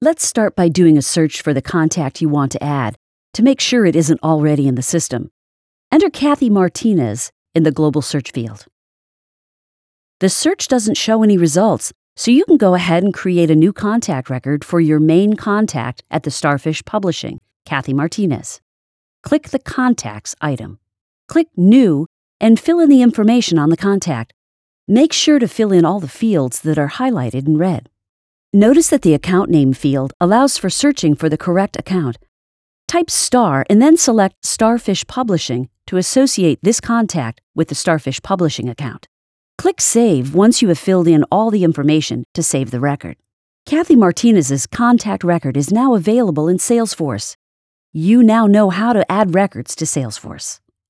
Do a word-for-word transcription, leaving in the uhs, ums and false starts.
Let's start by doing a search for the contact you want to add to make sure it isn't already in the system. Enter Kathy Martinez in the global search field. The search doesn't show any results, so you can go ahead and create a new contact record for your main contact at the Starfish Publishing, Kathy Martinez. Click the Contacts item. Click New and fill in the information on the contact. Make sure to fill in all the fields that are highlighted in red. Notice that the account name field allows for searching for the correct account. Type star and then select Starfish Publishing to associate this contact with the Starfish Publishing account. Click Save once you have filled in all the information to save the record. Kathy Martinez's contact record is now available in Salesforce. You now know how to add records to Salesforce.